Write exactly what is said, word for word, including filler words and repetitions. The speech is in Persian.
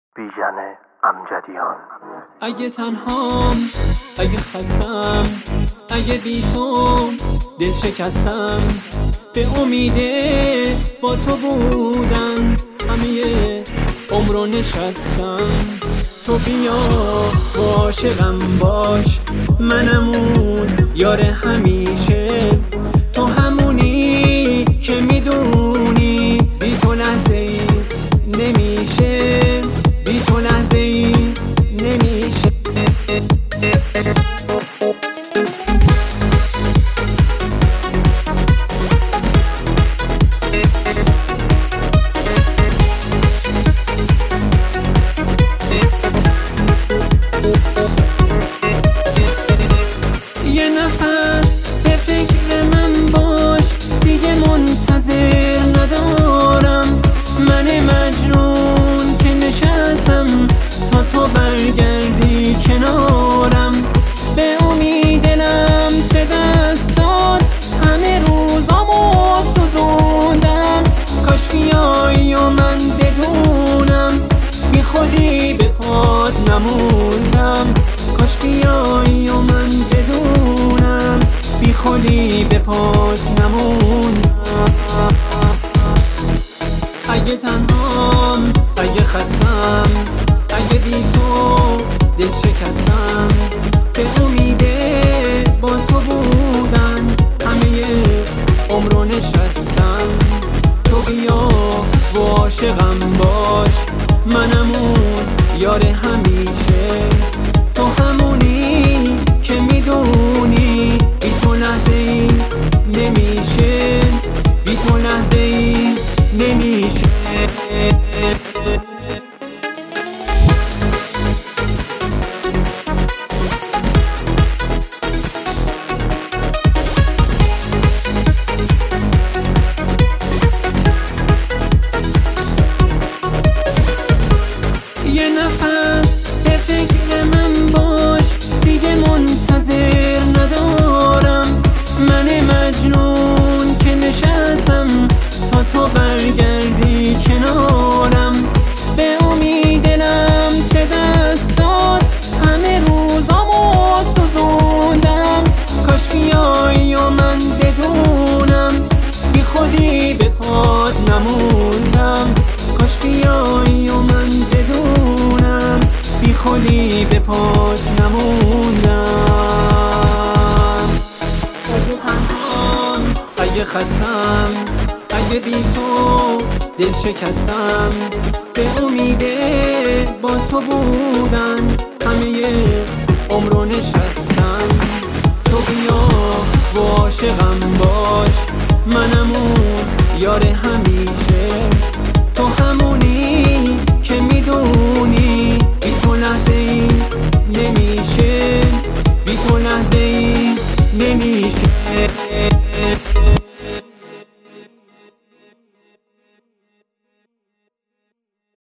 بیژن امجدیان. اگه تنهام، اگه خستم، اگه بی تو دل شکستم، به امیده با تو بودن همه عمرو نشستم. تو بیا با عاشقم باش، منمون یار همیشه، تو همونی که میدونی بی تو لحظه ای نمیشه، بی تو لحظه ای نمیشه. یه نفس به فکر من باش، دیگه منتظر ندارم، من مجنون که نشستم تا تو برگردی کنارم. به امید دلم سه دست داد، همه روزامو سوزوندم، کاش بیایی و من بدونم بی خودی به پات نموندم، کاش بیایی و من بدونم بی خودی به پات نموندم. اگه تنهام، اگه خستم، اگه بی تو دل شکستم، به امیده با تو بودن همه عمرو نشستم. تو بیا و عاشقم باش، منمون یار همیشه، تو همونی که میدونی بی تو لحظه ای نمیشه، بی تو لحظه ای نمیشه. یه نفس به فکر من باش، دیگه منتظر ندارم، من مجنون که نشستم تا تو برگردی کنارم. به امید دلم سه دست داد، همه روزامو سوزوندم، کاش بیایی و من بدونم بی خودی به پات نموندم، کاش بیایی و من بدونم بی خودی به پات نموندم. اگه تنهام، اگه خستم، اگه بی تو دل شکستم، به امیده با تو بودن همه عمرو نشستم. تو بیا و عاشقم باش، منمون یار همیشه، تو همونی که میدونی بی تو لحظه ای نمیشه، بی تو لحظه ای نمیشه.